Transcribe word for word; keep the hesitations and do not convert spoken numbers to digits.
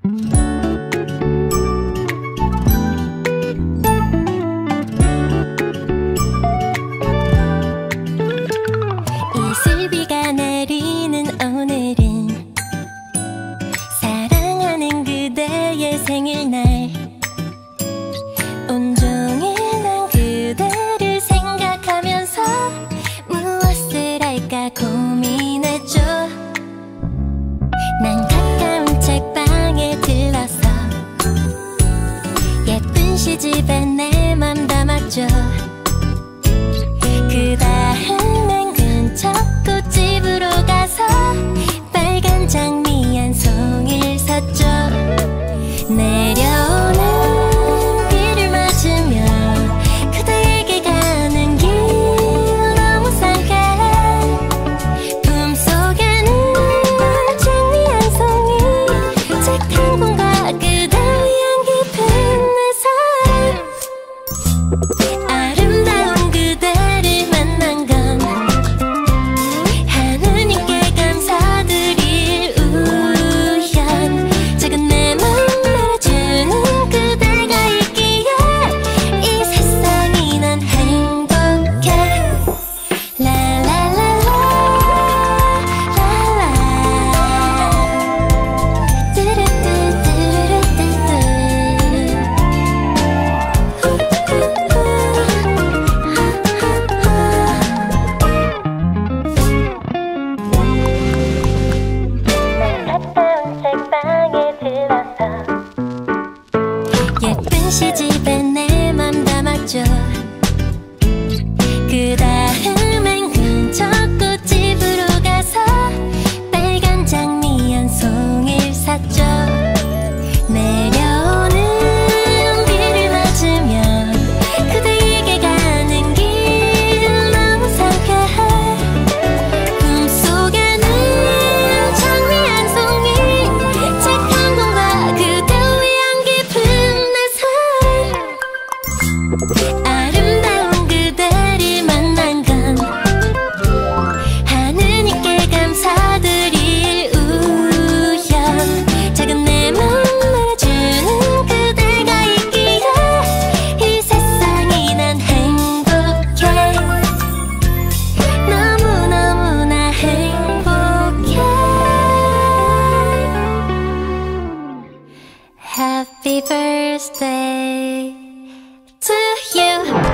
이슬비가 내리는 오늘은 사랑하는 그대의 생일날. 온종일 난 그대를 생각하면서 무엇을 할까 고민했죠. 난 가까운 책방에 들러서 예쁜 시집에 내 맘 담았죠. 그 다음엔 근처 꽃집으로 가서 빨간 장미 한 송이를 샀죠. 내려오는 비를 맞으며 그대에게 가는 길 너무 상쾌해. 품속에는 장미 한 송이 책 한 권과 그대 위한 깊은 내 사랑. 아름다운 그대를 만난 건 하느님께 감사드릴 우연. 작은 내 맘 알아주는 그대가 있기에 이 세상이 난 행복해. 라라라라 라라 뚜루뚜뚜루뚜뚜. 가까운 책방에 들어서 예쁜 시집에 내 맘 담았죠. 그 다음엔 근처 꽃집으로 가서 빨간 장미 한 송이를 샀죠. 내려오는 비를 맞으며 그대에게 가는 길 너무 상쾌해. 품속에는 장미 한 송이 책 한 권과 그대 위한 깊은 내 사랑. 아름다운 그대를 만난 건 하느님께 감사드릴 우연. 작은 내 맘 알아주는 그대가 있기에 이 세상이 난 행복해. 너무너무나 행복해. Happy birthday to you.